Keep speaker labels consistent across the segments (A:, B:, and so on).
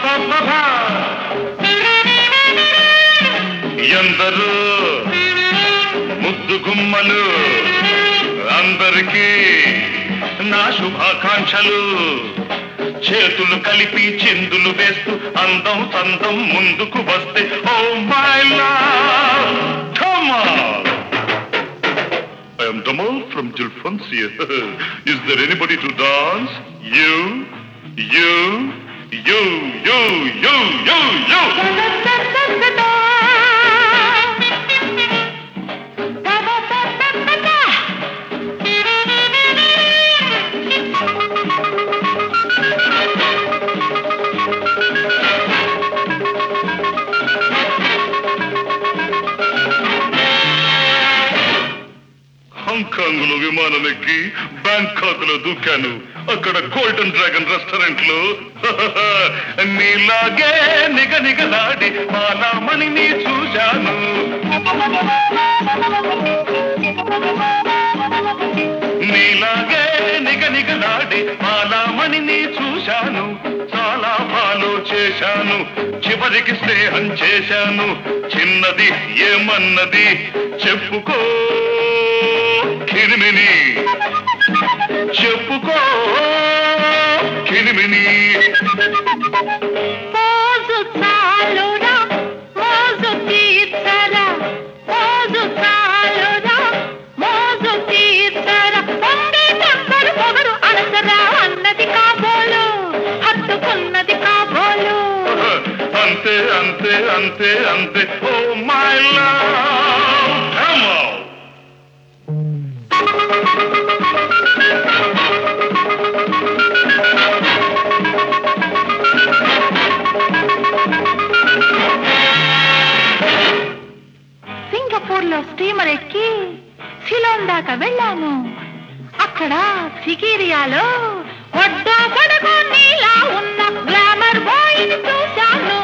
A: ఎందరూ ముద్దు గుమ్మలు అందరికీ నా శుభాకాంక్షలు. చేతులు కలిపి చిందులు వేస్తూ అందం చందం ముందుకు వస్తే oh my love come on. I am Damal from Jalfansia. Is there anybody to dance? You. Hong Kong లో విమానం ఎక్కి బ్యాంకాక్ లో దూకాను. అక్కడ గోల్డెన్ డ్రాగన్ రెస్టారెంట్ లో నీలాగే నిగనిగలాడి మాలామణిని చూశాను. నీలాగే నిగనిగలాడి మాలామణిని చూశాను. చాలా ఫాలో చేశాను, చివరికి స్నేహం చేశాను. చిన్నది ఏమన్నది చెప్పుకో కిరిమిని, చెప్పుకో కిరిమిని.
B: మోజు చాలురా మోజు తీర్చరా, మోజు చాలురా మోజు తీర్చరా. పొంగే కందరు పొగరు అనసరా అన్నది కాబోలు, హత్తుకున్నది కాబోలు.
A: అంతే అంతే అంతే అంతే oh my love come on.
B: Singapore లో స్టీమర్ ఎక్కి సిలోన్ దాకా వెళ్ళాను. అక్కడ సికిరియాలో ఒడ్డా పొడగు నీలా ఉన్న గ్లామర్ బాయ్ ని చూశాను.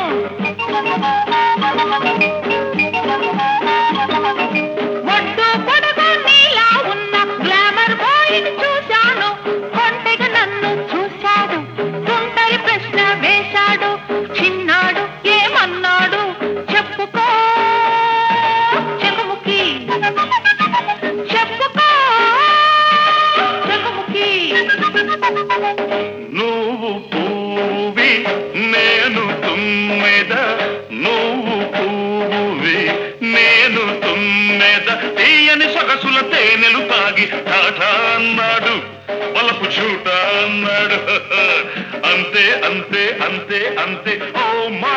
B: ఒడ్డు పొడగు నీలా ఉన్న గ్లామర్ బాయ్ ని చూశాను. కొంటెగా నన్ను చూశాడు, తుంటరి ప్రశ్న వేశాడు. చిన్నాడు ఏమన్నాడు చెప్పుకో చెకుముకి, చెప్పుకో చెకుముకి.
A: నువ్వు పువ్వువి నేను తుమ్మెద, నువ్వు పువ్వువి నేను తుమ్మెద. తీయని సొగసుల తేనెలు తాగి టాటా అన్నాడు, బలపు చూట అన్నాడు. అంతే అంతే అంతే అంతే ఓ మా